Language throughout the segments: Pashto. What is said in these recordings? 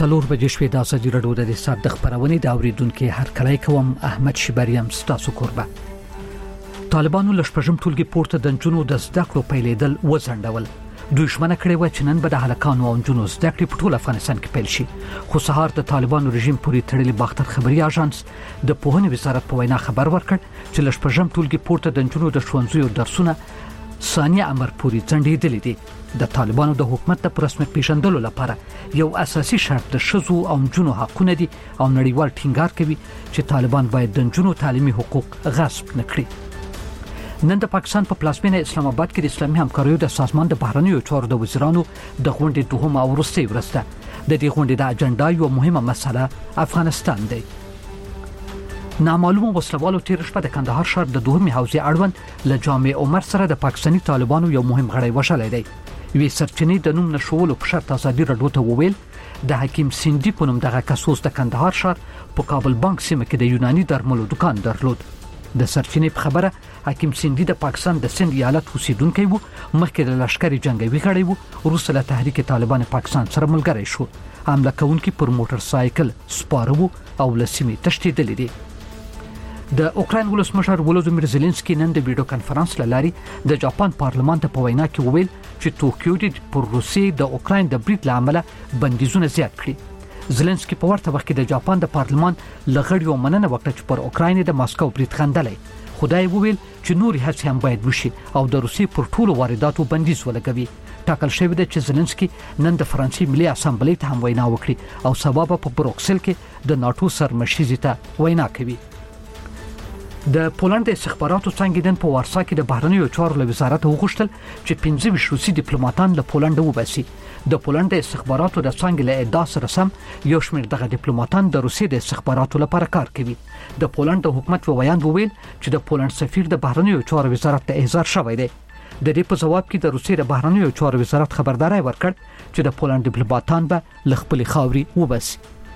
څلور بجې شوې د ازادي راډیو د حساب د خبرونې د اوریدونکو هر کله کوم احمد شبریم ستاسو قربا. طالبانو لشپږم ټولګي پورته د جنونو د زده کړو پیلېدل وځنډول. دوی ژمنه کړې و چې نن به د هلکانو او جنونو زده کړې په ټول افغانستان کې پیل شي. خو سهار د طالبانو رژیم پورې تړلې باختر خبري اژانس د پوهنې وزارت په وینا خبر ورکړ چې لشپږم ټولګي پورته د جنونو د ښوونځیو درسونه ثانیه امر پورې ځنډېدلې دي. د طالبانو د حکومت د رسمیت پیژندلو لپاره یو اساسي شرط د ښځو او نجونو حقونه دي او نړیوال ټینګار کوي چې طالبان باید د نجونو تعلیمي حقوق غصب نکړي. نن د پاکستان په پلازمینه اسلام آباد کې د اسلامي همکاریو د سازمان د بهرنیو چارو د وزیرانو د غونډې دوهمه او وروستۍ ورځ ده. د دې غونډې د اجنډا یو مهمه مسله افغانستان دی. نامعلومه وسلوالو تیر شپه د کندهار ښار د دوهمې حوزې اړوند له جامع عمر سره د پاکستاني طالبانو یو مهم غړی وشلې دی. وی سرچینې د نوم نشولو په شرط ازادي راډیو ته وویل د حکیم سیندی په نوم دغه کسوس د کندهار ښار په کابل بانک سیمه کې د یوناني درملو دکان درلود. د سرچینې په خبره حکیم سیندی د پاکستان د سند ایالت اوسیدونکی وو، مخکې د لشکري جنگي غړی وو، وروسته له تحریک طالبان پاکستان سره ملګری شو. حمله کوونکي پر موټر سایکل سپاره وو او لسیمې تشدیدلې دي. د اوکراین ولسمشر ولودیمیر زيلنسکي نن د ویډیو کانفرنس لاري د جاپان پارلمان ته په وینا کې وویل چې توکیو د پر روسي د اوکراین د برید لامل بندیزونه زیات کړي. زيلنسکي په ورته وخت کې د جاپان د پارلمان لغړیو مننه وکړه چې پر اوکراین د ماسکو برید خندلې. خدای وویل چې نوري هڅې هم باید وشي او د روسي پر ټولو وارداتو بندیز ولګوي. ټاکل شوی دی چې زيلنسکي نن د فرانسې ملي اسامبلې ته هم وینا وکړي او سبا په بروکسل کې د ناتو سرمشيزي ته وینا کوي. د پولند استخباراتو څنګه دن په وارسا کې د بهرنیو چارو له وزارت وغوښتل چې 15 روسي ډیپلوماټان له پولند وباسي. د پولند استخباراتو د څنګه له ادعا سره سم یو شمېر دغه ډیپلوماټان د روسي د استخباراتو لپاره کار کوي. د پولند حکومت په بیان وویل چې د پولند سفیر د بهرنیو چارو وزارت ته احضار شوی دی. د دې په جواب کې د روسي د بهرنیو چارو وزارت خبرداري ورکړ چې د پولند ډیپلوماټان به له خپل خاوري وباسي.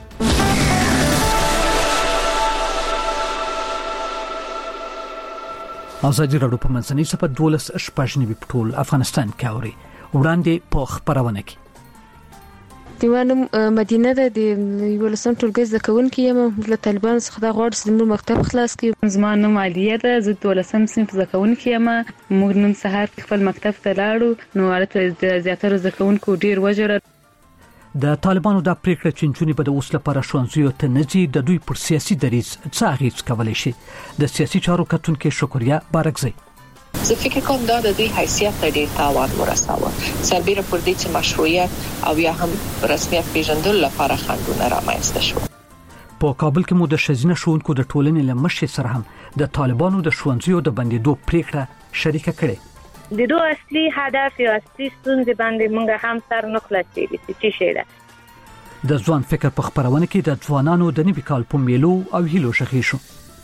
ازادي راډیو په منځنۍ صفه 12 شپږنیو په ټول افغانستان کې اوري. وړاندې په خبرونه کې دیوانم مدینه د ولسم ټولګي زکون کې یم له طالبان څخه د غوړ سیمو مکتب خلاص کې زمانه مالیه ده زه د ولسم صنف زکون کې یم. موږ نن سهار خپل مکتب ته لاړو نو حالت زیاتره زکون کو ډیر وجره. د طالبانو د پریکړه چنچونی په د اوس لپاره ښوونځیو ته نځي د دوی پر سیاسي دریځ څه اغیز کولی شي. د سیاسي چارو کتونکو شکریا بارکزی زه فکر کوم دا د دې حیثیت ته ډیر تاوان ورساوه سربېره پر دې چې مشروعیت او یا هم رسمیت پیژندل لپاره خنډونه رامنځته شو. په کابل کې مو د ښځینه ښوونکو د ټولنې له مشر سره هم د طالبانو د ښوونځیو د بندیدو پریکړه شریکه کړې. د دوه اصلي هدف او اصلي ستونزې باندې موږ هم سر نه خلاصېږي چې څه ده. د ځوان فکر په خبرونه کې د ځوانانو د نوي کال په میلو او هیلو شخې شو.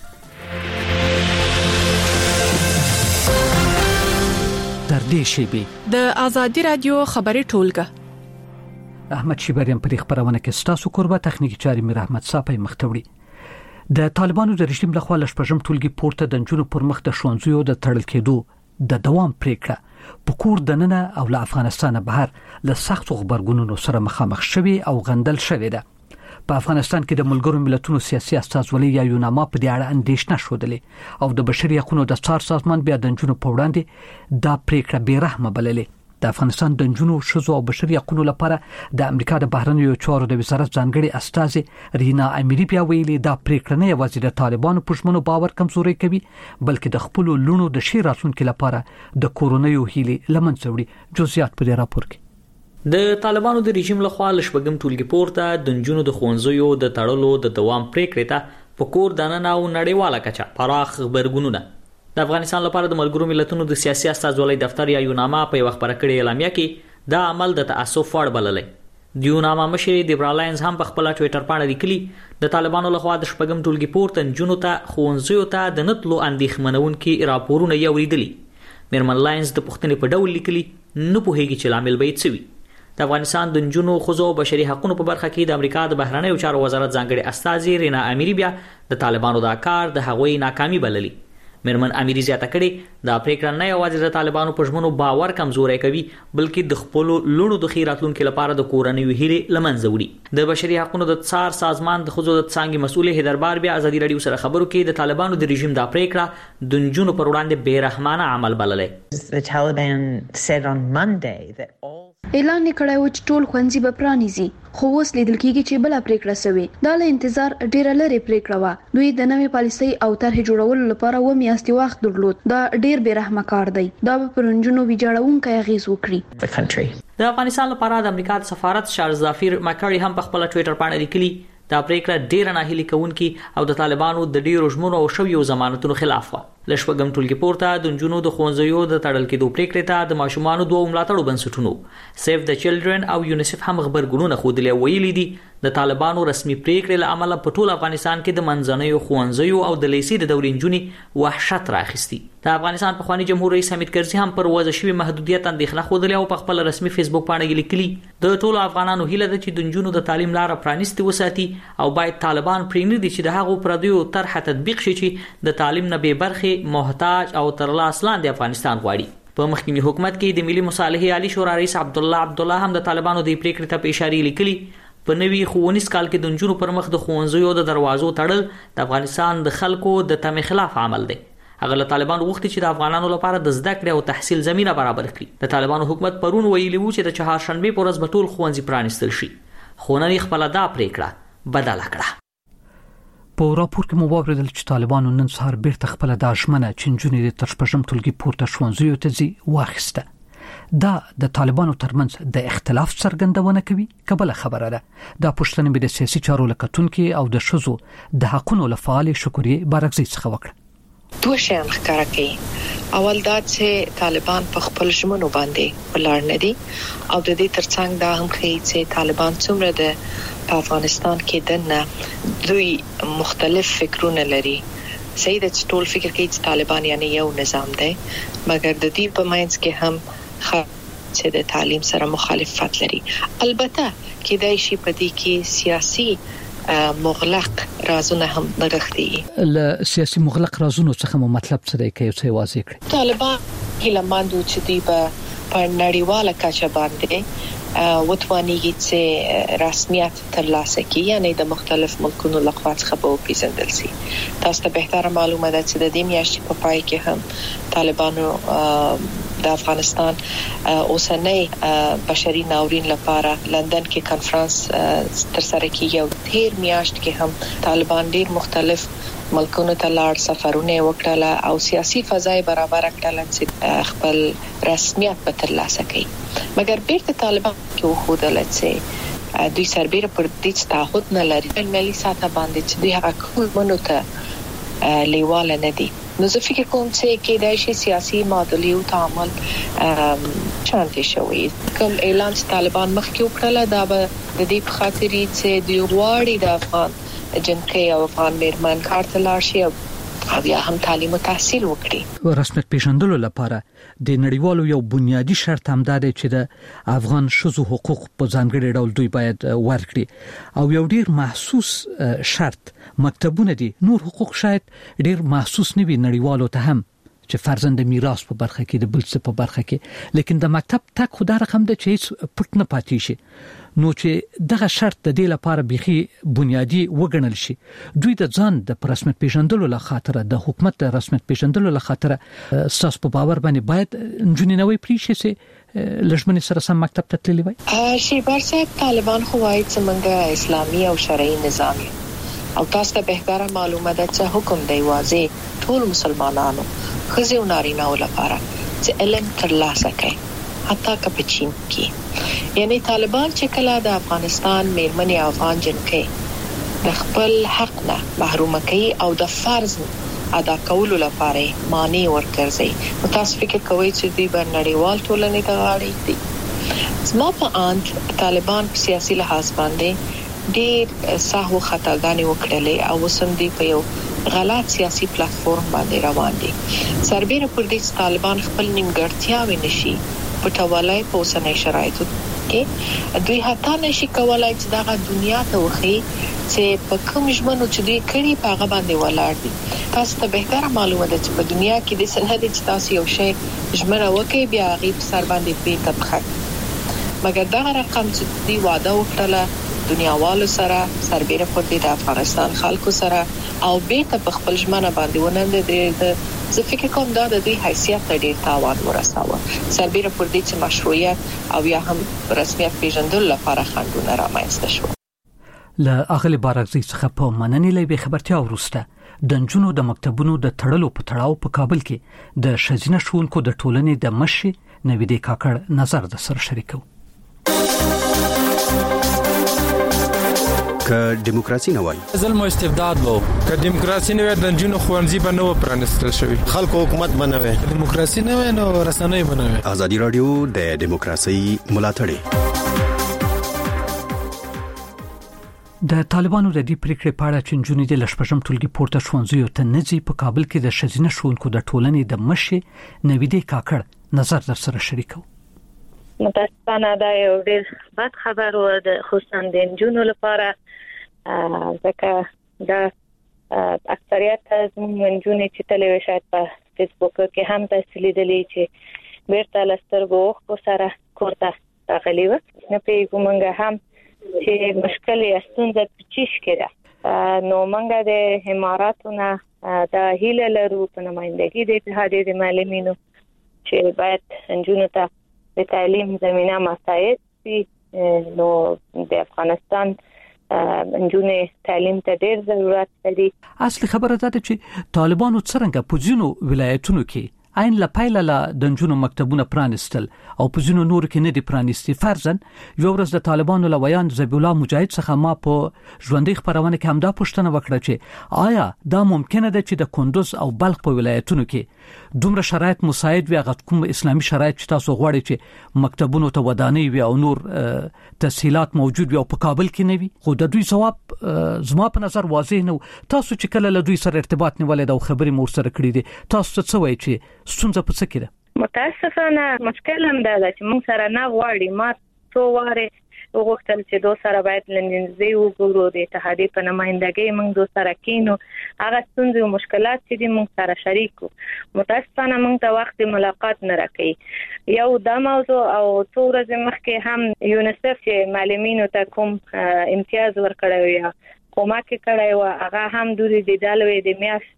تر دې شیبې د ازادي رادیو خبري ټولګه احمد شبریم په خبرونه کې ستاسو قربا تخنیکی چاري میر احمد صافي مختوړي. د طالبانو د رژیم لخوا لشپږم ټولګي پورته د جنونو پر مخ د ښوونځیو د تړل کېدو د دوام پریکړه په کور دننه او له افغانستان بهر له سختو خبرګونونو سره مخامخ شوي او غندل شوي ده. په افغانستان کې د ملګرو ملتونو سیاسي استازولۍ یا یوناما په دې اړه اندېښنه شودلې او د بشري حقوقو د څار سازمان بیا د جنونو په وړاندې دا پریکړه بیرحمه بللې. د افغانستان د جنونو شذو او بشري حقوقو لپاره د امریکا د بهرنیو چارو د وزارت ځانګړي استاذ رینا امیری بیا ویلي دا پریکړه نه یوازې د طالبانو پښمنو باور کمزوري کوي بلکې د خپل لونو د شي راتلونکو لپاره د کورونیو هیلي لمنځه وړي. جزئیات په دې راپور کې د طالبانو د رژیم لخوا لشپږم ټولګي پورته د جنونو د خوندزیو د تړلو د دوام پریکړه ته په کور دننه او نړیواله کچه پراخ خبرګونونه. د افغانستان لپاره د ملګرو ملتونو د سیاسي استازولۍ دفتر یا یوناما په وخت پر کړي اعلامیه کې دا عمل د تاسف وړ بللې. د یوناما مشر دیبرالاینز هم په خپل ټوئیټر باندې لیکلي د طالبانو لخوا د شپږم ټولګي پورته جنونو ته خوندزیو ته د نتلو اندېښمنونکي راپورونه یوریدلي. میرمن لاینز د پښتنې په ډول لیکلي نه پوهیږي چې لامل به څه وي. د افغانستان د جنونو خزو او بشري حقوقو په برخه کې د امریکا د بهرنیو چارو وزارت ځانګړي استاذ رینا امیری بیا د طالبانو دا کار د هغوی ناکامي بللي. مرمن اميري زیاته کړي دا پریکړه نه یوازې د طالبانو په ژمنو باور کمزوري کوي بلکې د خپل لونو د خیراتلونکو لپاره د کورنۍ هیلې لمنځه وړي د بشري حقوقو د څار سازمان د خزو د څنګه مسؤل هیدربار بیا ازادي رادیو سره خبرو کې د طالبانو د رژیم دا پریکړه د نجونو پر وړاندې بیرحمانه عمل بللې. The Taliban said on Monday that all اعلان کړی و چې ټول ښوونځي به پرانیزي خو اوس لیدل کېږي چې بل پریکړه شوې دا له انتظار ډیره لري پریکړه و دوی د نوې پالیسۍ او طرح جوړولو لپاره و میاشتې وخت درلود دا ډیر بیرحمه کار دی دا به پرنجونو ویجاړونکي اغیز وکړي. د افغانستان لپاره د امریکا د سفارت چارلز زافیر مکړی هم په خپل ټوئیټر باندې لیکلي دا پریکړه ډیره ناهیلي کوونکې او د طالبانو د ډیرو ژمنو او شویو ضمانتونو خلاف و. لښپګم ټولګي پورته د نجونو د ښوونځیو د تړل کېدو پریکړې ته د ماشومانو دوه ملاتړو بنسټونو سیف د چلډرن او یونیسف هم خبرګونونه خوده ویلي دي د طالبانو رسمي پریکړې له امله په ټول افغانستان کې د منځنیو ښوونځیو او د لیسې د دورې نجونې وحشت راخستي. د افغانستان په خواني جمهور رئیس حمید کرزي هم پر وضع شوی محدودیت اندېښنه خوده او په خپل رسمي فیسبوک باندې لیکلي د ټولو افغانانو هیله ده چې د نجونو د تعلیم لار پرانیستي وساتي او باید طالبان پرېنږدي چې د هغو پردیو طرح تطبیق شي چې د تعلیم نه به برخه محتاج او تر لاس لاندې افغانستان غواړي. په مخکینی حکومت کې د ملي مصالحې عالی شورا رئیس عبدالله هم د طالبانو د پریکړې ته اشاره لیکلي په نوي ښوونیز کال کې د نجونو پر مخ د ښوونځیو د دروازو تړل د افغانستان د خلکو د تمې خلاف عمل دی. هغه له طالبانو غوښتي چې د افغانانو لپاره د زده کړې او تحصیل زمينه برابر کړي. د طالبانو حکومت پرون ویلي وو چې د چهارشنبه پر ورځ به ټول ښوونځي پرانیستل شي خو نن خپل دا پریکړه بدله کړه. په راپور کې مو واوریدل چې طالبانو نن سهار بیرته خپل د اشمنه چنجونې د ترشپژم ټولګي پورته ښوونځیو ته ځي واخیسته. دا د طالبانو ترمنځ د اختلاف څرګندونه کوي. قبل خبره ده دا پښتنې به د سیاسي چارو لکتونکو او د شذو د حقونو لپاره شکرې بارکزي څخه وکړه. دوه شیان ښکاره کوي. اول دا چې طالبان په خپل ژمنو باندې ولاړ نه دي او د دې ترڅنګ دا هم ښیي چې طالبان څومره د افغانستان کې دنه دوی مختلف فکرونه لري. صحیح ده چې ټول فکر کوي چې طالبان یعنی یو نظام دی مګر د دې په منځ کې هم چې د تعلیم سره مخالفت لري. البته کې دای شي په دې کې سیاسي مغلق رازونه هم نغښتي. ل سیاسي مغلق رازونو څخه مو مطلب څه دی کې څه واضح کړئ؟ طالبان هیلمندو چې دی په نړیواله کچه باندې وتوانیږي چې رسمیت ترلاسه کړي یعنی د مختلف ملکونو لخوا څخه به پیژندل شي. تاسو ته بهتره معلومه ده چې د دې میاشتې په پای کې هم طالبانو د افغانستان اوسنۍ بشري ناورین لپاره لندن کې کانفرنس ترسره کیږي او تیر میاشت کې هم طالبان ډیر مختلف ملکونو ته لاړ سفرونه وکړل او سیاسي فضای برابر کړل چې خپل رسمیت به ترلاسه کړي. مګر بیرته طالبان کې وښودل چې دوی سربېره پر دې تعهد نه لري ملي ساته باندې چې دوی هغه کوم منو ته لیواله نه دي. نو زه فکر کوم چې کېدای شي سیاسي معادلې او تعامل چانته شوی. کوم اعلان چې طالبان مخکې وکړل دا به د دې په خاطر چې دوی غواړي د افغان جنکۍ او افغان میرمن کار ته لاړ شي او بیا هم تعلیم او تحصیل وکړي. رسمیت پیژندلو لپاره د نړیوالو یو بنیادی شرط هم دا دی چې د افغان شذو حقوق په ځانګړي ډول دوی باید ورکړي او یو ډیر محسوس شرط مکتبونه دي. نور حقوق شاید ډیر محسوس نه وي نړیوالو ته هم چې فرزند میراث په برخه کې د بل څه په برخه کې لیکن د مکتب تک خو دا رقم ده چې پټ نه پاتې شي. نو چې دغه شرط د دې لپاره بيخي بنیادی وګڼل شي دوی د ځان د رسمیت پیژندلو لپاره خاطر د حکومت د رسمیت پیژندلو لپاره خاطر اساس په باور باندې باید انجونی نوې پریشي سي لږمنې سره سم مکتب ته تللی وای. شي برڅ طالبان خو وايي چې موږ اسلامي او شرعي نظام او تاسو ته بهتره معلومه ده چې حکم دی واځي ټول مسلمانانو خزي او نارینه لپاره چې علم ترلاسه کړي حتی که په چین کې. یعنی طالبان چې کله د افغانستان میرمنې افغان جنکۍ د خپل حق نه محروم کوي او د فرض ادا کولو لپاره مانع ورکړي نو تاسو فکر کوئ چې دوی به نړیوال ټولنې ته غاړي دي. زما په اند طالبان په سیاسي لحاظ باندې ډېر سهو خطاګانې وکړلې او وسم دی په یو غلط سیاسي پلیټفارم باندې روان دي. سربېره پر دې طالبان خپل نیمګړتیاوې نشي پټولای په اوسنۍ شرایطو کې دوی حتی نشي کولای چې دغه دنیا ته وخی چې په کوم ژوند چې دوی کړي په هغه باندې ولاړ دي. تاسو ته بهتره معلومه ده چې په دنیا کې د سنت چې تاسو یو شی ژمنه وکړي بیا غیب سر باندې پیټه بخښ، مګر دا رقم چې دوی وعده وکړه دنیاوالو سره سربېره پر د افغانستان خلکو سره او بیت په خپل ژمنه باندې ونند د زه فکر کوم دا د دې حیثیت ته ډیر تاوان ورساوه سربېره پر دې چې مشروعیت او یا هم رسمیت پیژندل لپاره خنډونه رامنځته شو. له اغلی بارغزي څخه په مننې لوي خبرتیا ورسته د نجونو د مکتبونو د تړلو په تړاو په کابل کې د شزینه شونکو د ټولنې د مشي نویدې کاکړ نظر د سره شریکو. که دیموکراسي نه وای ظلم او استبداد وو، که دیموکراسي نه وای د جنونو خوانزي به نه پرانستل شوی، خلکو حکومت بنوي، دیموکراسي نه وای نو رسنۍ بنوي. ازادي رادیو د دیموکراسي ملاتړ د طالبانو د دې پریکړې په اړه چې جنونو د لشپژم ټولګي پورته شونځي او تنځي په کابل کې د شزینه شونکو د ټولنې د مشي نویدې کاکړ نظر در سره شریکو. متاسفانه دا یو ډېر بد خبر و د خصوصا د جنونو لپاره، ځکه دا اکثریت زموږ جنونې چې تلوي شاید په فیسبوک کې هم تاسو لیدلې چې بیرته لسترګو خو سره کوړه راغلی و. نه پیګومنګ هم چې مشکل یې ستونزه پچیش کړه نو منګه د اماراتونو د هیله لرو په نمائندګي د اتحادیې د معلمینو چې باید جنونو ته د تعلیم زمينه مساعد شي. نو د افغانستان جنونې تعلیم ته ډېر ضرورت لري. اصلي خبره ده چې طالبانو څنګه په ځینو ولایتونو کې عین لا پایله لا د جنونو مکتبونه پرانستل او په ځینو نور کې نه دي پرانستي. فرضاً یو ورځ د طالبانو لویان ذبیح الله مجاهد څخه ما په ژوندۍ خبرونه کې همدا پوښتنه وکړه چې آیا دا ممکنه ده چې د کندوز او بلخ په ولایتونو کې دومره شرایط مساعد وي هغه کوم اسلامي شرایط چې تاسو غواړئ چې مکتبونو ته ودانۍ وي او نور تسهیلات موجود وي او په کابل کې نه وي؟ خو د دوی جواب زما په نظر واضح نه. تاسو چې کله له دوی سره ارتباط نیولې او خبرې مور سره کړې دي تاسو څه وایي چې ستونزه په څه کې ده؟ متاسفانه مشکل هم دا چې موږ سره نه غواړي. ما څو واره وغوښتل چې دوی سره باید لنځي وګورو د اتحادیې په نمائندګۍ موږ دوی سره کینو هغه ستونزې او مشکلات چې موږ سره شریکو. متاسفانه موږ ته وخت ملاقات نه راکړي. یو دا موضوع او څو ورځې مخکې هم یونیسف چې معلمینو ته کوم امتیاز ورکړی یا کومک کړی و هغه هم دوی د دالوي د میاش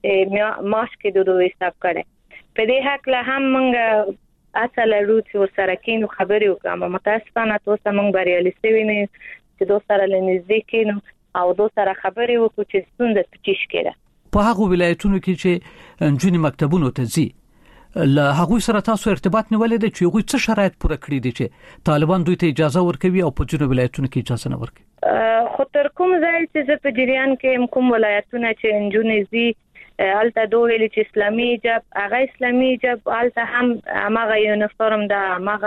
کې دوی حساب کړي. په دې حق له هم موږ اصل روت سره کینو خبرې وکړم. متاسفانه تاسو موږ بریالي شوي نه چې دوی سره لنځي کینو او دوی سره خبرې وکړو چې ستونزه پچیش کړه. په هغه ولایتونو کې چې جنونې مکتبونو ته ځي له هغه سره تاسو ارتباط نیولې ده چې هغه څه شرایط پوره کړی دي چې طالبان دوی ته اجازه ورکوي او په جنوب ولایتونو کې اجازه نه ورکوي؟ خو تر کوم ځای چې په جریان کې کوم ولایتونه چې جنونې زی الته دوه ویل چې اسلامي حجاب هغه اسلامي حجاب الته هم هغه یونیفورم ده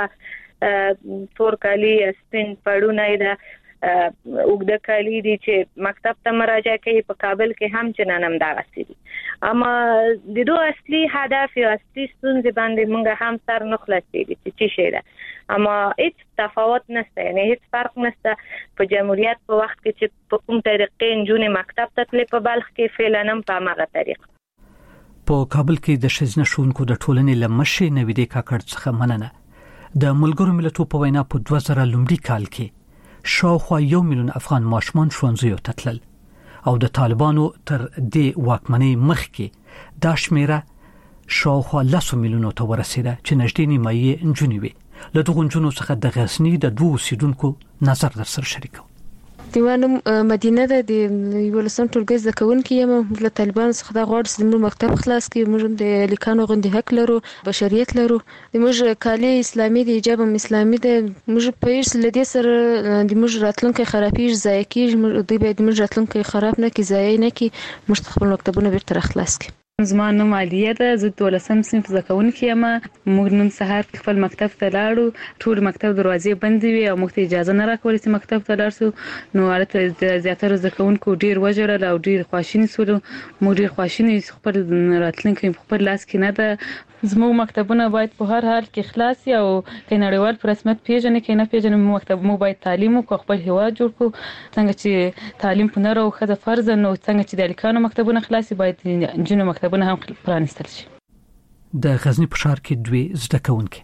هغه تور کالی سپین پړونه ده وګړه کالی دي چې مکتب ته مراجعه کوي. په کابل کې هم چې ننم دا غسي. اما د دوه اصلي هدف او اصلي ستونزې باندې موږ هم سر نه خلاصېږي چې شي ده. اما هیڅ تفاوت نشته، یعنی هیڅ فرق نشته په جمهوریت په وخت کې چې په کوم طریقې جنونې مکتب ته تلې په بلخ کې فعلا هم په هغه طریقه. په کابل کې د شزینه شونکو د ټولنې لمشي نویدې کاکړ څخه مننه. د ملګرو ملتونو په وینا په 2000 لومړي کال کې شاوخوا 1 میلیون افغان ماشومان ښوونځیو ته تلل او د طالبانو تر دې واکمنۍ مخکې دا شمیره شاوخوا 10 میلیونو ته ورسېده چې نږدې نیمه یې نجونې وي. له دغو نجونو څخه د غزني د 2 اوسیدونکو نظر در سره شریکو. دیوانم مدینه ده د یولسم ټولګي زده کوونکې یم. له طالبانو څخه دا غواړي چې موږ مکتب خلاص کړي. موږ د لیکانو غوندې حق لرو، بشریت لرو. موږ کالي اسلامي دي، حجاب هم اسلامي ده. موږ په هیڅ لدې سره د موږ راتلونکي خرابېږي، ضایع کېږي. دوی باید موږ راتلونکي خراب نه کړي، ضایع نه کړي. موږ خپل مکتبونه بیرته خلاص کړي. زما نوم عالیه ده، زه 12م صنف زده کوونکې یم. موږ نن سهار خپل مکتب ته لاړو، ټول مکتب دروازې بندې وي او موږ ته اجازه نه راکوله چې مکتب ته لاړ شو. نو هلته د زیاتره زده کوونکو ډېر وژړل او ډېر خواشیني شولو. موږ ډېر خواشیني یو، خپل راتلونکی په خپل لاس کې نه ده. زموږ مکتبونه باید په هر حال کې خلاص وي او که نړیوال په رسمیت پیژني که نه پیژني، موږ باید تعلیم وکړو، خپل هیواد جوړ کړو. څنګه چې تعلیم په نر او ښځه فرض ده، نو څنګه چې د هلکانو مکتبونه خلاص وي باید نجونو مکتبونه هم پرانیستل شي. د غزنی په ښار کې دوی زده کوونکي.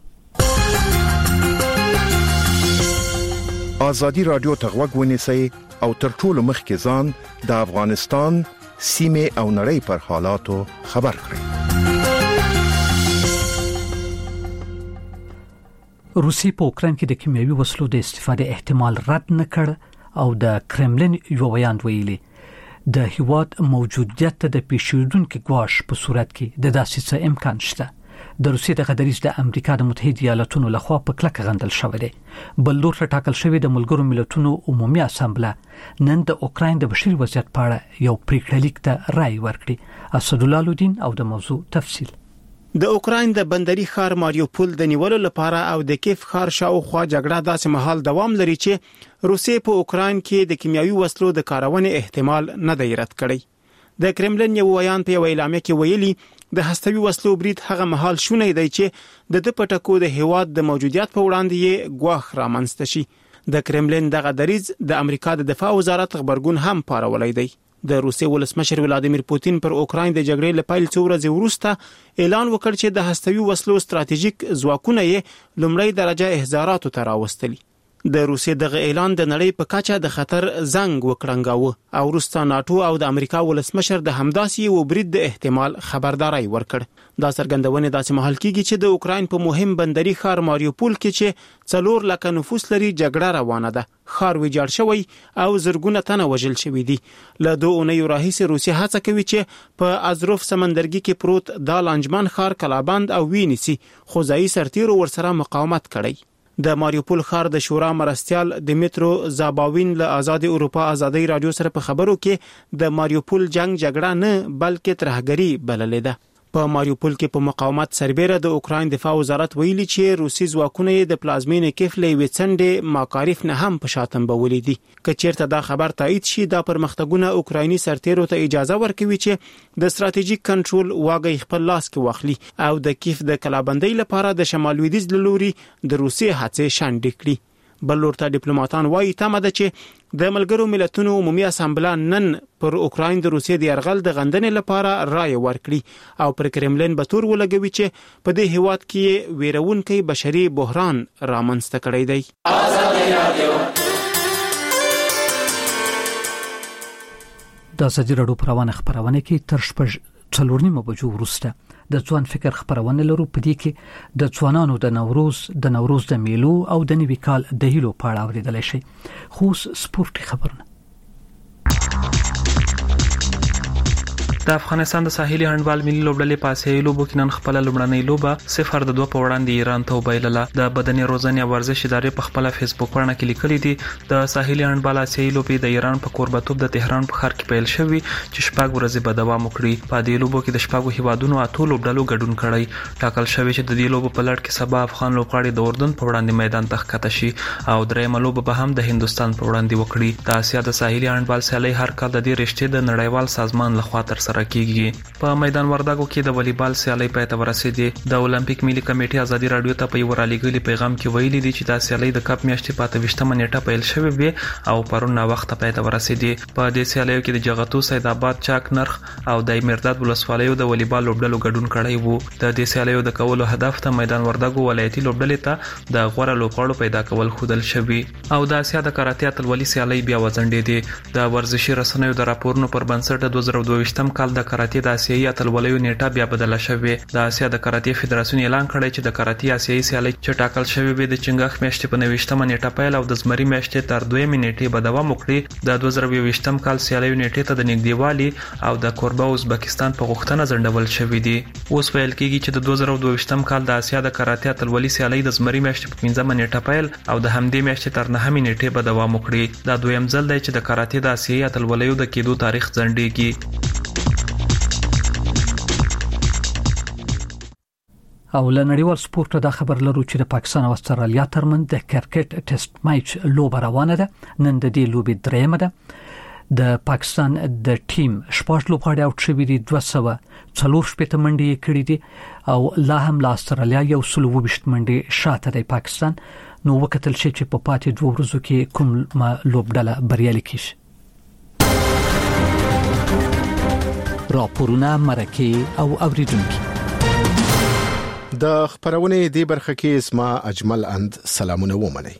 ازادي رادیو ته غوږ ونیسئ او تر ټولو مخکې ځان د افغانستان سیمه او نړۍ پر حالاتو خبر کړئ. روسي په اوکران کې د کیمیاوي وسلو د استفادې احتمال رد نه کړ او د کرملین یو بیان ویلي د هیواد موجودیت د پیښیدونکو ګواښ په صورت کې د داسې څه امکان شته. د روسیې د غدریز د امریکا د متحده ایالاتونو لخوا په کلک غندل شوی دی. بل لور ټاکل شوی د ملګرو ملتونو عمومي اسامبله نن د اوکران د بشري وضعیت په اړه یو پریکړه لیک ته رائے ورکړي. اسدالله الدین او د موضوع تفصیل. د اوکران د بندري ښار ماریوپول د نیولو لپاره او د کیف ښار شاوخوا جګړه داسې مهال دوام لري چې روسیې په اوکران کې د کیمیاوي وسلو د کارونې احتمال نه دی رد کړی. د کرملین یو بیان په اعلامیه کې ویلي د هستوي وسلو برید هغه مهال شونه دی چې د پټکو د هیواد د موجودیت په وړاندې یې ګواښ رامنځته شي. د کرملین دغه دریځ د امریکا د دفاع وزارت خبرګون هم پارولای دی. د روسیې ولسمشر ولادیمیر پوتین پر اوکران د جګړې لپاره څو ورځې وروسته اعلان وکړ چې د هستوي وسلو ستراتیژیک ځواکونه یې لومړی درجه احزاراتو ته راوستلي. د روسیې دغه اعلان د نړۍ په کچه د خطر زنګ وکړنګاوه او وروسته ناتو او د امریکا ولسمشر د همداسې یو برید د احتمال خبرداري ورکړ. دا څرګندونه داسې مهال کېږي چې د اوکران په مهم بندري ښار ماریوپول کې چې 4 لک نفوس لري جګړه روانه ده. ښار ویجاړ شوی او زرګونه تنه وژل شوی دي. له 2 اونیو راهیسې روسیه هڅه کوي چې په ازروف سمندرګي کې پروت د لانجمن ښار کلابند او وینیسي خو ځایي سرتیرو ورسره مقاومت کړی. د ماریوپول ښار د شورا مرستيال دمیترو زاباوین له آزاد اروپا ازادي رادیو سره په خبرو کې د ماریوپول جنگ جګړه نه بلکې ترهګری بللې ده. په ماریوپول کې په مقاومت سربېره د اوکران دفاع وزارت ویلي چې روسي ځواکونه د پلازمین کیف له وڅنډې ماکاریف نه هم په شاتم بولې دي. کچیرته دا خبر تایید شي دا پرمختګونه اوکرایني سرتیرو ته اجازه ورکوي چې د ستراتیژیک کنټرول واګي خپل لاس کې واخلي او د کیف د کلابندۍ لپاره د شمال لویدیځ لوري د روسي هڅې شاندې کړي. بل ورته ډیپلوماټان وایي تمه ده چې د ملګرو ملتونو عمومي اسامبله نن پر اوکراین د روسیې د یرغل د غندنې لپاره رائے ورکړي او پر کرملین به تور ولګوي چې په دې هیواد کې ویرونکي بشري بحران رامنځته کړی دی. د ازادي رادیو پروانه خبرونه کې تر شپږ 4 بجو وروسته د ځوان فکر خبرونه لرو. په دې کې د ځوانانو د نوروز د میلو او د نوي کال د هیلو په اړه اوریدل شي. خو سپورت خبرونه د افغانستان د ساحلي هندبال ملي لوبډلې پاسې لوبو کې نن خپل لومړنۍ لوبه 0-2 په وړاندې ایران ته وبایلله. د بدني روزنې او ورزش ادارې په خپل فیسبوک باندې کې لیکلي دي د ساحلي هندبال آسیایي لوبې د ایران په کوربتوب د تهران په ښار کې پیل شوې چې شپږ ورځې به دوام وکړي. په دې لوبو کې د شپږو هیوادونو اته لوبډلو ګډون کړی. ټاکل شوی چې د دې لوبو په لړ کې سبا افغان لوبغاړي د اردن په وړاندې میدان ته ښکته شي او درېیمه لوبه به هم د هندستان په وړاندې وکړي. د آسیا د ساحلي هندبال سیالي هر کال د دې رشتې د نړیوال سازمان لخوا تر سره کیږي. په میدان وردګو کې د والیبال سیالي پای ته ورسېدې. د اولمپیک ملي کمیټې ازادي رادیو ته په یو رالیږلي پیغام کې ویلي دي چې د سیالي د کپ میاشتې په 28 نیټه پیل شوې وي او پرون وخت پای ته ورسېدې. په دې سیالیو کې د جغتو سیدآباد چاک نرخ او د مرداد ولسوالیو د والیبال لوبډلو ګډون کړی وو. د دې سیالیو د کولو هدف ته میدان وردګو ولایتي لوبډلې ته د غوړه لوبغاړو پیدا کول خودل شوی او د اسیا د کراته اتلولي سیالي بیا وځنډېدې. د ورزشي رسنیو د راپورونو پر بنسټ 2022 کال د کراته د آسیایي اتلولیو نیټه بیا بدله شوې. د آسیا د کراته فدراسیون اعلان کړی چې د کراته آسیایي سیالي چې ټاکل شوی وي د چنګاخ میاشتې په 29 نیټه پیل او د زمري میاشتې تر 2 نیټې به دوام وکړي. د 2022 کال سیالي نیټې ته د نږدېوالي او د کوربه ازبکستان په غوښتنه ځنډول شوې دي. اوس ویل کېږي چې د 2022 کال د آسیا د کراته اتلولي سیالي د زمري میاشتې په 15 نیټه پیل او د همدې میاشتې تر 9 نیټې به دوام وکړي. دا دویم ځل دی چې د کراته د آسیایي اتلولیو د کېدو تاریخ ځنډېږي. او لنړیوال سپورت دا خبر لرو چې د پاکستان او استرالیا ترمن د کرکټ ټیسټ میچ لوبه روانه ده. نن د دې لوبې درېمه ده. د پاکستان د ټیم شپږ لوبغاړي او شوي دي 240 منډې کړې دي او لا هم لا استرالیا 120 منډې شاته دی پاکستان. نو وکتل شي چې په پاتې 2 ورځو کې کوم لوبډله بریالي کیږي. راپورونه مرکه او اوریدونکو د خبرونه دی برخه کې اسما اجمل اند سلامونه ومني.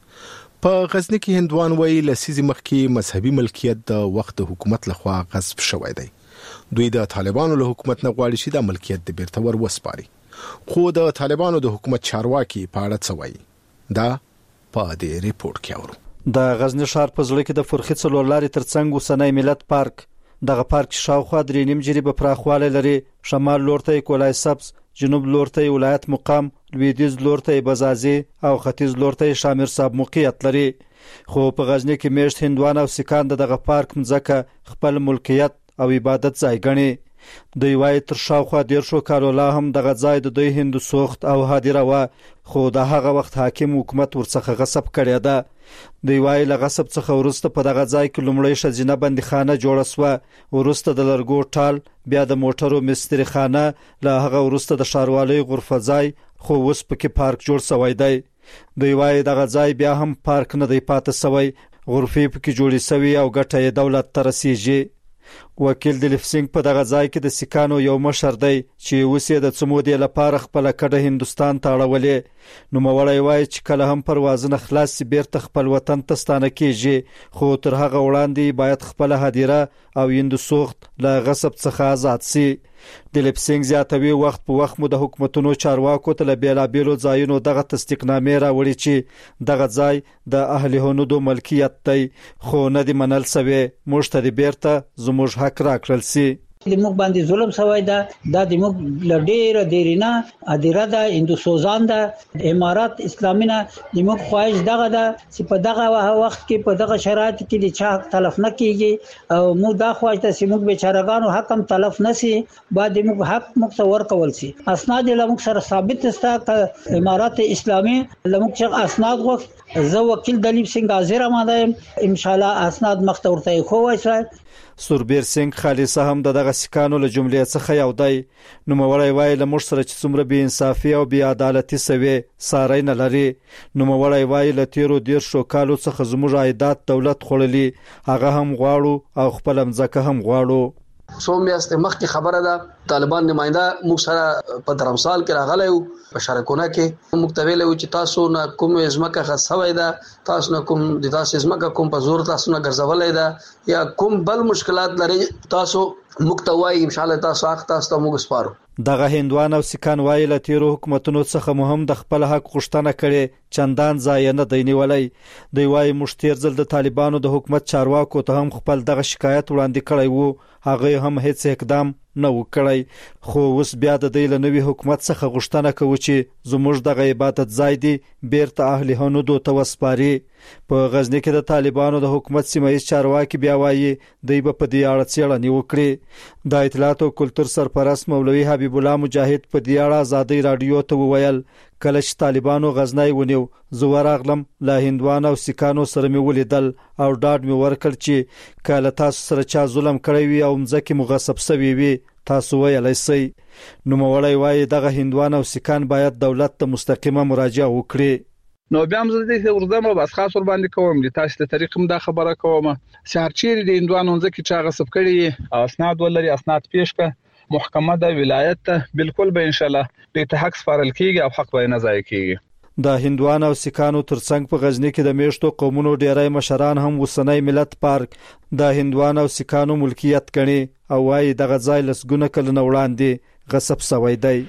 په غزنی کې هندوان وی لسیزي مخکې مذهبي ملکیت د وخت حکومت لخوا غصب شوی دی. دوی د طالبانو له حکومت نه غواړي چې د ملکیت د بیرته ور وسپاري. خو د طالبانو د حکومت چارواکي په اړه څه وایي دا په دې ریپورت کې اورو. د غزنی ښار په ځل کې د فرخي څلور لارې ترڅنګ وسنۍ ملت پارک دغه پارک شاوخوا 3.5 جریبه پراخواله لري. شمال لورته کولای سبز، جنوب لورته ولایت مقام، لویدیز لورته بزازي او ختیځ لورته شامر صاحب موقعیت لري. خو په غزنی کې میشت هندوان او سکان دغه پارک مځکه خپل ملکیت او عبادت ځای ګڼي. دوی وايي تر شاوخوا 1.5 کالو لا هم دغه ځای د دوی هندو سوخت او هادره و، خو د هغه وخت حاکم حکومت ورڅخه غصب کړی ده. دوی وايي له غصب څخه ورسته په دغه ځای کې لومړی ښځینه بندیخانه جوړه سوه، ورسته د لرګو ټال، بیا د موټرو مستری خانه، له هغه ورسته د ښاروالۍ غرفه ځای، خو اوس پکې پارک جوړ شوی دی. دوی وايي دغه ځای بیا هم پارک نه دی پاتې شوی، غرفې پکې جوړې شوی او ګټه یې دولت ته رسیږي. وکیل دلیپ سنگ په دغه ځای کې د سکانو یو مشر دی چې اوس یې د څمودې لپاره خپل کډه هندستان ته اړولې. نو مولای وایي چې کله هم پروازونه خلاص سي بیرته خپل وطن ته ستانه کیږي، خو تر هغه وړاندې باید خپل هدیره او هندو سوخت له غصب څخه آزاد سي. دلیپ سنگ زیاتوي وخت په وخت مو د حکومتونو چارواکو ته بیلابیلو ځایونو دغه تصدیقنامې راوړي چې دغه ځای د اهل هنودو ملکیت دی، خو نه دی منل سوی. موږ ته بیرته زموږ حق راکړل سي. د موږ باندې ظلم شوی دا د موږ لډیره دیرینه ادیره ده، هندو سوزان ده، امارات اسلامي نه د موږ خواهش دغه ده چې په دغه وخت کې په دغه شرایط کې د چا تلف نه کیږي او موږ دا خواهش ده چې موږ بیچارهګانو حق هم تلف نشي، بعد موږ حق موږ ته ورکول شي. اسناد له موږ سره ثابت است. امارات اسلامي له موږ څخه اسناد غوښت. زه وکیل دلیپ سنگ حاضر آمده ان شاء الله اسناد مخ ته ورته خو وایي. سوربیر سنگ خالصه هم دغه سکانو له جملې څخه یو دی. نو مولای وایي له موږ سره چې څومره بې انصافي او بې عدالتي سوي ساري نه لري. نو مولای وایي له 13 کالو څخه زموږ عایدات دولت خړلي، هغه هم غواړو او خپل مځکه هم غواړو. سو میاشتې مخکې خبره ده طالبان نماینده موږ سره په درمسال کې راغلی و، په شارکونه کې موږ ته ویلي و چې تاسو نه کوم ځمکه خاصوي ده، تاسو نه کوم د تاسو ځمکه کوم په زور تاسو نه ګرځولای ده یا کوم بل مشکلات لري تاسو موږ ته وایي ان شاء الله تاسو حق تاسو ته موږ سپارو. دغه هندوان او سکان وایي له تیرو حکومتونو څخه مهم د خپل حق غوښتنه کړي چندان ځای نه دی نیولای. دوی وایي موږ تیر ځل د طالبانو د حکومت چارواکو ته هم خپل دغه شکایت وړاندې کړی وو، هغه هم هیڅ اقدام نه وکړی. خو اوس بیا د دوی له نوي حکومت څخه غوښتنه کوي چې زموږ دغه عبادت ځای دی بیرته اهل هنودو ته وسپاري. په غزنی کې د طالبانو د حکومت سیمایي چارواکي بیا وایي دوی به په دې اړه څېړنې وکړي. د اطلاعات او کلتور سرپرست مولوي حبیب الله مجاهد په دې اړه ازادي رادیو ته وویل کله چې طالبانو غزنی ونیو زه ورغلم له هندوان او سکانو سره مې ولیدل او ډاډ مې ورکړ چې کله تاسو سره چا ظلم کړی وي او مځکه مغصب شوی وي تاسو ویلای شئ. نو مولوي وایي دغه هندوان او سکان باید دولت ته مستقیمه مراجعه وکړي. نو بیا هم زه دې ورځم بس خاص ور باندې کوم د تاسو ته طریق هم دا خبره کوم چې هرچیر د هندوانو ځکه چې غصب کړي اسناد ولري اسناد پیش کړه محکمه د ولایت ته بالکل به ان شاء الله د حق سپارل کیږي او حق به نه ضایع کیږي. د هندوان او سکانو ترڅنګ په غزنی کې د میشتو قومونو ډیری مشران هم وسنۍ ملت پارک د هندوان او سکانو ملکیت کړي او وايي دغه ځای لسګونه کلونه وړاندې غصب شوی دی.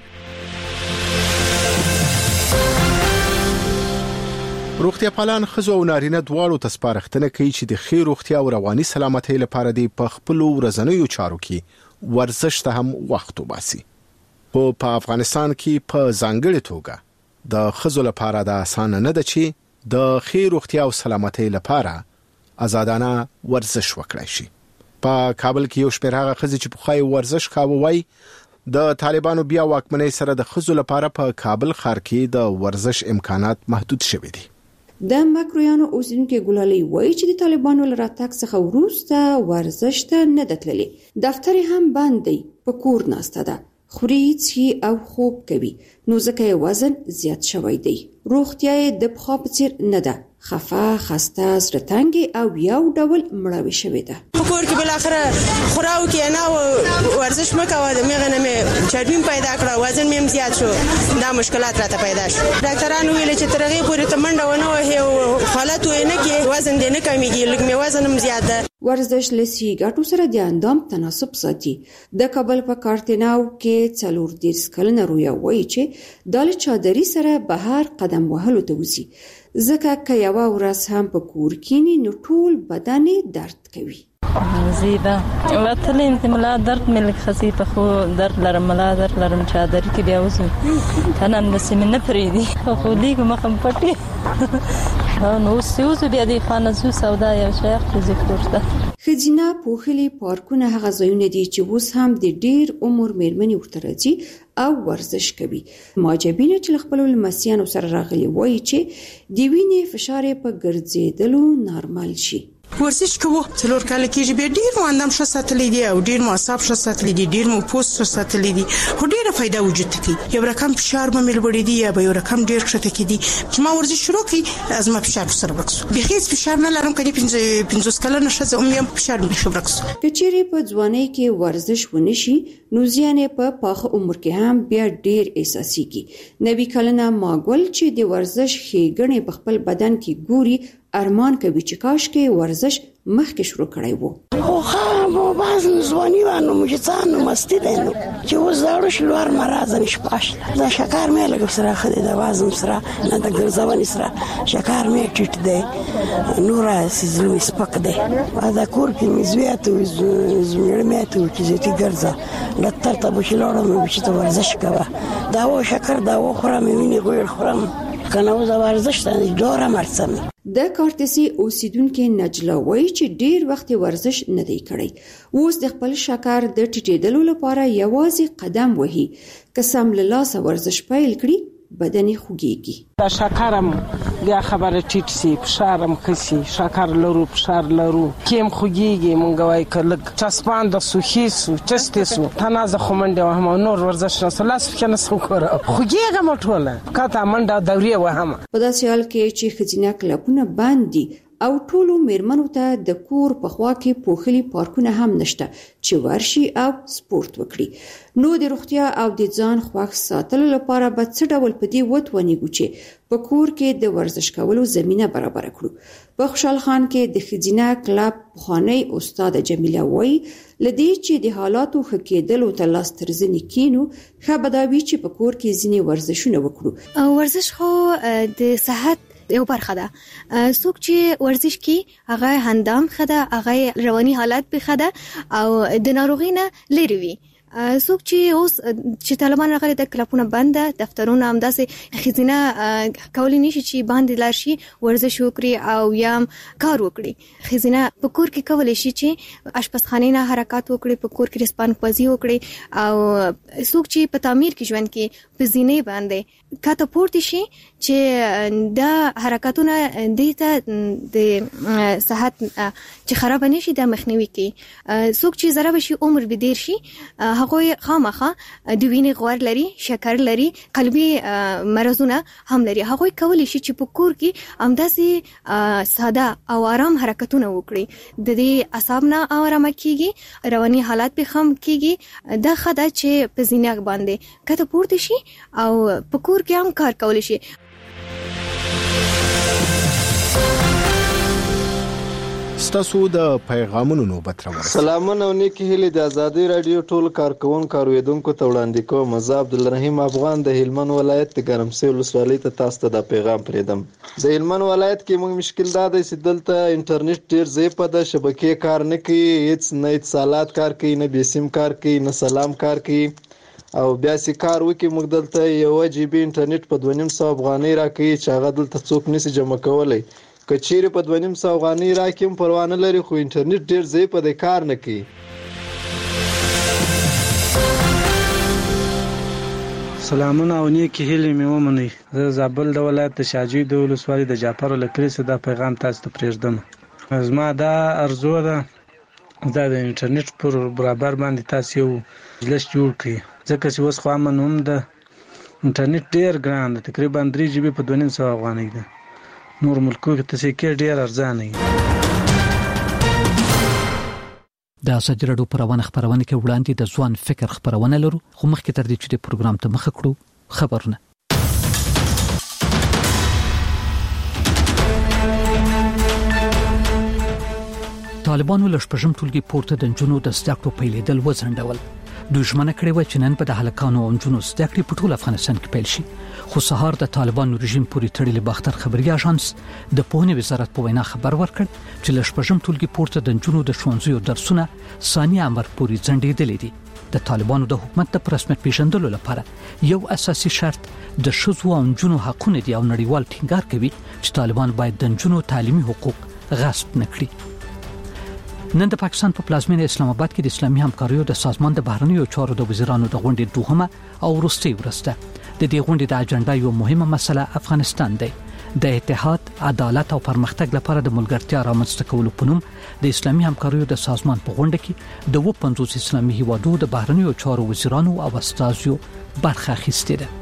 روغتیا پالان خزو او نارینه دواړو ته سپارښتنه کوي چې د ښې روغتیا او رواني سلامتۍ لپاره د خپل ورځنیو چارو کې ورزش ته هم وخت وباسي. په افغانستان کې په ځانګړي توګه د خزو لپاره د اسانه نه ده چې د ښې روغتیا او سلامتۍ لپاره آزادانه ورزش وکړي شي. په کابل کې یو شمېر هغه خزې چې په خای ورزش کاوه وای د طالبانو بیا واکمنۍ سره د خزو لپاره په کابل ښار کې د ورزش امکانات محدود شوي دي. د مکرویانو اوسیدونکو ګلالي وایي چې د طالبانو له راتګ څخه وروسته ورزش ته نه دتللي. دفتر هم بند دی، په کور ناسته ده، خوري څښي او خوب کوي، نو ځکه یې وزن زیات شوی دی. روغتیا یې د پخوا په څیر نه ده، خفه، خسته، زړه تنګې او یو ډول مړاوې شوې ده. په کور کې بالاخره خوراو کې نه ورزش مکوه، د میغه نه مې چربیم پیدا کړه، وزن مې زیات شو، دا مشکلات راته پیدا شو. ډاکټرانو ویل چې ترغه پورې ته منډه ونه وهې او حالت یې نه کې وزن دې نه کمیږي، لږ مې وزن هم زیات ده. ورزش لسی ګټو سره د اندام تناسب ساتي. د کابل په کارتناو کې 40 کلنه رویا وایي چې د چادري سره بهر قدم وهلو ته وځي، ځکه که یو ورځ هم په کور کینی نو ټول بدن درد کوي. زیبا وتلیم ته ملا درد ملک خفیفه خو درد لرم، ملا درد لرم، چادر کې بیا وځو تنن نسیم نه پریدي خو لیګ مخم پټي نو سوز بیا دی خانه زو سودا یو شیخ فزیک ورته. خزینه پوخلی پارکونه هغه ځایونه دي چې اوس هم د ډیر عمر میرمنې ورته راځي او ورزش کوي. ماجبینه چې خپل لمسیانو سره راغلي وایي چې د وینې فشار په ګرځېدلو نارمل شي. ورزش کوو څلور کال کېږي، به ډیر مو اندام ښه ساتلې دي او ډیر مو اعصاب ښه ساتلې دي، ډیر مو پوست ښه ساتلې دي، خو ډیره فایده وجود ته کوي. یو رقم فشار به مې لوړې دي یا به یو رقم ډیر ښه کېدي چې ما ورزش شروع کړ، از ما فشار سره وکړ. به هیڅ فشار نه لرم، کله 15 کلنه ښځه هم فشار مې شو وکړ. کچېری په ځوانۍ کې ورزش ونشي نو زیان په پاخه عمر کې هم بیا ډیر احساسيږي. نبی کلنه ماګول چې د ورزش ښېګڼې په خپل بدن کې ګوري، ارمان کوي چې کاش کې ورزش مخکې شروع کړی وو. خو خامو باز ځواني وانه مجتانو مستی دینو چې وزاړو شلوار مرز نشپاش دا شکر مې لګ سره خدای د وازم سره نه د ګرځونی سره شکر مې ټیټ دی، نور سیزلو سپک دی، دا کور کې مزویات او زمړمات او چې زیاتې ګرځا لتر ته بشلوړم چې ته ورزش کوه، دا و شکر دا و خورم ویني ګویر خورم کنه و ورزش ته جوړه مرسم. د کارتسي اوسیدونکو نجلا وایي چې ډیر وخت ورزش نه دی کړی، اوس د خپل شکر د ټیټېدلو لپاره یوازې قدم وهي. که سم له لاسه ورزش پیل کړي بدن خوږیږي. دا شکرم بیا خبره ټیټ سي، فشارم خسي، شکر لرو فشار لرو، کیم خوږیږي. مونږ وای کله چسپان د سوخي سو چسته سو تنازه خمنده وهم نور ورزش نه سلاس کنه سو کړه خوږیږي مټوله کته منډه دوري وهم. په داسې حال کې چې خزینه کلبونه باندې او ټولو میرمنو ته د کور په خوا کې پوخلي پارکونه هم نشته چې ورشي او سپورت وکړي. نو د روغتیا او د ځان خوښ ساتلو لپاره به څه ډول په دې وتونیږو چې په کور کې د ورزش کولو زمينه برابر کړو. په خوشحال خان کې د خزینه کلب خاني استاد جمیله وای لدی چې د حالاتو خکېدلو ته لاس ترزنی کینو خبردابي چې په کور کې ځینې ورزشونه وکړو. ورزش خو د صحت یو برخه ده. څوک چې ورزش کوي هغه هندام خده، هغه رواني حالت به خده او د ناروغي نه لري وي. څوک چې اوس چې طالبان راغلي د کلپونه بنده، دفترونه هم داسې خزینه کولی نشي چې باندې لار شي ورزش وکړي او یا کار وکړي. خزینه په کور کې کولی شي چې اشپزخانه نه حرکت وکړي، په کور کې رسپان پزی وکړي، او څوک چې په تعمیر کې ژوند کې په زینې باندې کاته پورته شي چې دا حرکتونه دیته د صحت چې خراب نشي د مخنیوي کوي. څوک چې ضرب شي عمر به ډیر شي، هغه خامخه د وینې غوړ لري، شکر لري، قلبي مرزونه هم لري. هغه کولی شي چې په کور کې همداسې ساده او آرام حرکتونه وکړي. د دې اعصاب نه آرام کیږي، رواني حالات به خام کیږي. دا خدای چې په زینه باندې کته پورته شي او په کور کې هم کار کولی شي. ستاسو د پیغامونو نوبت راوړل. سلامونه او نیکی هیله د ازادي رادیو ټول کارکونکو اوریدونکو ته وړاندې کوم. زه عبدالرحیم افغان د هلمند ولایت د ګرمسیر ولسوالۍ ته تاسو ته د پیغام پریدم. د هلمند ولایت کې موږ مشکل دا دی چې دلته انټرنیټ ډیر ضعیف ده، شبکې کار نه کوي، هیڅ نه اتصالات کار کوي، نه بیسیم کار کوي، نه سلام کار کوي. او بیا سي کار وکي موږ دلته یو جی بي انټرنیټ په 2.5 افغانۍ راکوي چې هغه دلته څوک نشي جمع کولای. کچېره په 2.5 افغانۍ راکیم پروانه لري خو انټرنیټ ډیر ضعیف دی، کار نه کوي. سلامونه او نیکی هیلې مې ومنئ. زه زابل د ولایت د شاجوی د ولسوالۍ د جعفر لکري څخه دا پیغام تاسو ته پرېږدم. زما دا ارزو ده دا د انټرنیټ پر برابر باندې تاسو یو مجلس جوړ کړئ، ځکه چې اوس خو امن هم ده، انټرنیټ ډېر ګران ده، تقریبا 3 GB په 2.5 افغانۍ ده، نور ملکو کې تاسو کې ډېر ارزانه وي. د ازادي راډیو خبرونه کې وړاندې د ځوان فکر خبرونه لرو، خو مخکې تر دې چې د پروګرام ته مخ کړو خبرونه. طالبانو له شپږم ټولګي پورته د نجونو د زده کړو پیلېدل وځنډول. دوی ژمنه کړې و چې نن به د هلکانو او نجونو زده کړې په ټول افغانستان کې پیل شي، خو سهار د طالبانو رژیم پورې تړلې باختر خبري اژانس د پوهنې وزارت په وینا خبر ورکړ چې له شپږم ټولګي پورته د نجونو د ښوونځیو درسونه ثاني امر پورې ځنډېدلې دي. د طالبانو د حکومت د رسمیت پیژندلو لپاره یو اساسي شرط د ښځو او نجونو حقونه دي او نړیوال ټینګار کوي چې طالبان باید د نجونو تعلیمي حقوق غصب نکړي. نن د پاکستان په پلازمینه اسلام آباد کې د اسلامي همکاریو د سازمان د بهرنیو چارو د وزیرانو د غونډې دوهمه او وروستۍ ورځ ده. د دې غونډې د اجنډا یو مهمه مسله افغانستان دی. د اتحاد، عدالت او پرمختګ لپاره د ملګرتیا رامنځته کولو په نوم د اسلامي همکاریو د سازمان په غونډه کې د 50 اسلامي هیوادو د بهرنیو چارو وزیرانو او استازو برخه اخیستې ده.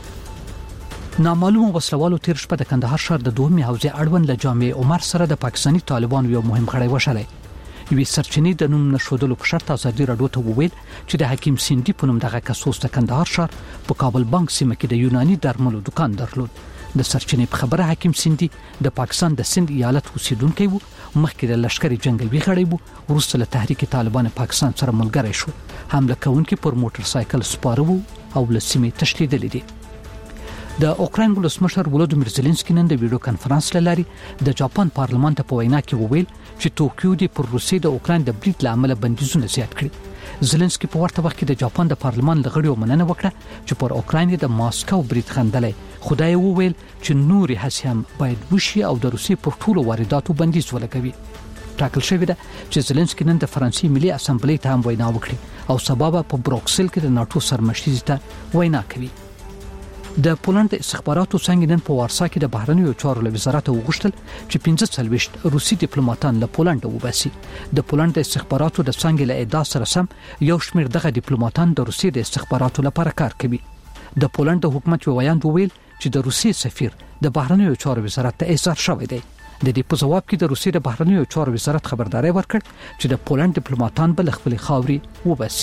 نامعلوم وسلوالو تیر شپه د کندهار ښار د دوهمې حوزې اړوند له جامع عمر سره د پاکستاني طالبانو یو مهم غړی وشړی. یوې سرچینې د نوم نشودلو په شرط ازادي راډیو ته وویل چې د حکیم سیندي په نوم دغه کسوس د کندهار ښار په کابل بانک سیمه کې د یوناني درملو دکان درلود. د سرچینې په خبره حکیم سیندي د پاکستان د سند ایالت اوسیدونکی وو، مخکې د لشکري جنگلوي غړی وو، وروسته له تحریک طالبان پاکستان سره ملګری شو. حمله کوونکي پر موټر سایکل سپاره وو او له سیمې تښتېدلي دي. د اوکراین ولسمشر ولودیمیر زيلنسکي نن د ویډیو کانفرنس لاري د جاپان پارلمان ته په وینا کې وویل چې ټوکیو د پر روسي د اوکراین د بریټ لامل بندیزونه زیات کړي. زيلنسکي په ورته وخت کې د جاپان د پارلمان لغړیو مننه وکړه چې پر اوکراین د ماسکو بریټ خندلې، خدای وویل چې نوري هڅې هم باید وشي او د روسي پر ټولو وارداتو بندیز ولګوي. ټاکل شوی ده چې زيلنسکي نن د فرانسې ملي اسامبلې ته هم وینا وکړي او سبب په بروکسل کې د ناتو سرمشري ته وینا کوي. د پولند استخباراتو څنګه نن په وارسا کې د بهرنیو چارو وزارت وغوښتل چې 45 روسي ډیپلوماټان له پولند وباسي. د پولند استخباراتو د څنګه له ادعا سره سم یو شمېر دغه ډیپلوماټان د روسي د استخباراتو لپاره کار کوي. د پولند حکومت ویان وویل چې د روسي سفیر د بهرنیو چارو وزارت ته اظهار شوی دی. د دې په جواب کې د روسي د بهرنیو چارو وزارت خبرداري ورکړ چې د پولند ډیپلوماټان بل خپل خاوري وباسي.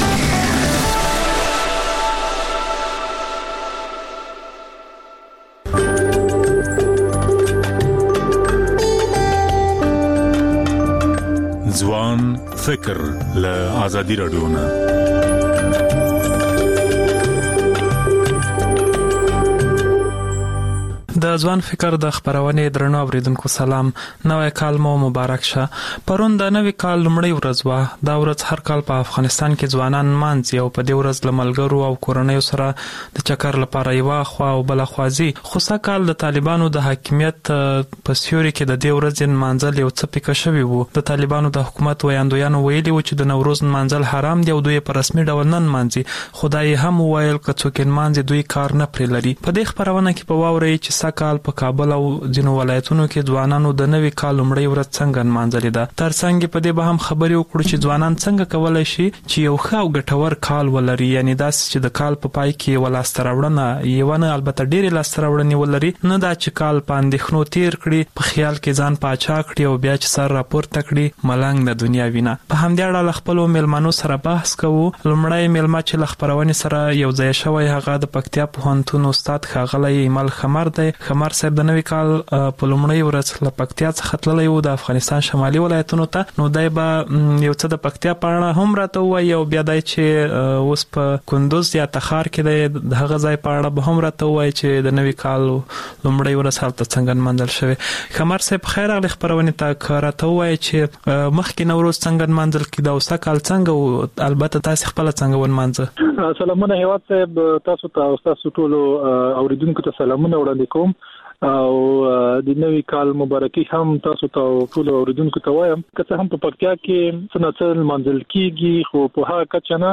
ځوان فکر له ازادي راډیو نه. د ځوان فکر د خبرونه درنو اوریدونکو سلام. نوې کال مو مبارک شه. پرون د نوې کال لومړی ورځ و. دا ورځ هر کال په افغانستان کې ځوانان مانځي او په دې ورځ لملګرو او کورنۍ سره د چکر لپاره یو خوا او بل خوازي. خو سکهال د طالبانو د حاکمیت په سیوري کې د دې ورځ مانځل یو څه پکې شوی وو. د طالبانو د حکومت ویاندویانو ویلي و چې د نوروز مانځل حرام دی او دوی په رسمي ډول نن مانځي. خدای هم ویل که څوک مانځي دوی کار نه پرې لري. په دې خبرونه کې په واوري چې کال په کابل او ځینو ولایتونو کې ځوانانو د نوې کال لومړی ورځ څنګه نمانځلې ده. ترڅنګ په دې به هم خبرې وکړو چې ځوانان څنګه کولای شي چې یو ښه او ګټور کال ولري، یعنی داس چې د کال په پای کې ولاستراوړنه یوونه البته ډېری لاستراوړنې ولري، نه دا چې کال په اندېښنو تیر کړي، په خیال کې ځان پاچا کړي او بیا چې سر راپورته کړي ملنګ د دنیا وینا. په همدې اړه له خپلو میلمنو سره بحث کوو. لومړی میلمه چې له خبرونې سره یو ځای شوی هغه د پکتیا پوهنتون استاد ښاغلی ایمل خمر دی. خمر صاحب د نوې کال په لومړی ورځ له پکتیا څخه تللی و د افغانستان شمالي ولایتونو ته. نو دای به یو څه د پکتیا په اړه هم راته ووایي او بیا دای چې اوس په کندوز یا تخار کې دی د هغه ځای په اړه به هم راته ووایي چې د نوې کال لومړی ورځ هلته څنګه نمانځل شوې. خمر صاحب خیر راغلی خبرونې ته. که راته ووایي چې مخکې نوروز څنګه نمانځل کېده او سږکال څنګه و، البته تاسې خپله څنګه ونمانځه. سلامونه هیواد صاحب، تاسو ته او تاسو ټولو اوریدونکو ته سلامونه وړاندې کوم او د نوې کال مبارکي هم تاسو ته ټول اوریدونکو ته وایم. که څه هم په پکتیا کې څنګه منځل کیږي خو په هغه کچه نه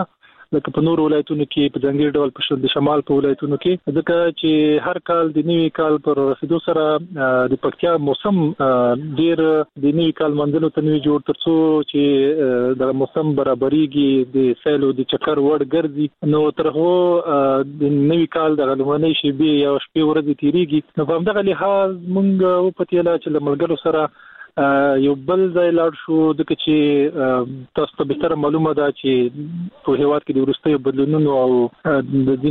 لکه په نور ولایتونو کې په ځنګړي ډول په د شمال په ولایتونو کې ځکه چې هر کال د نوي کال پر رسیدو سره د پکتیا موسم ډیر د نوي کال منځلو ته نوي جوړ ترڅو چې د موسم برابرېږي د سیلو د چکر وړ ګرځي نو ترغه د نوي کال د غلمنۍ شپې یا شپې ورځې تیریږي نو په همدغه لحاظ موږ په تیلا چې لملګرو سره یو بل ځای لاړ شو د چې تاسو ته به تر معلومه ده چې په هیواد کې د ورستیو بدلونونو او د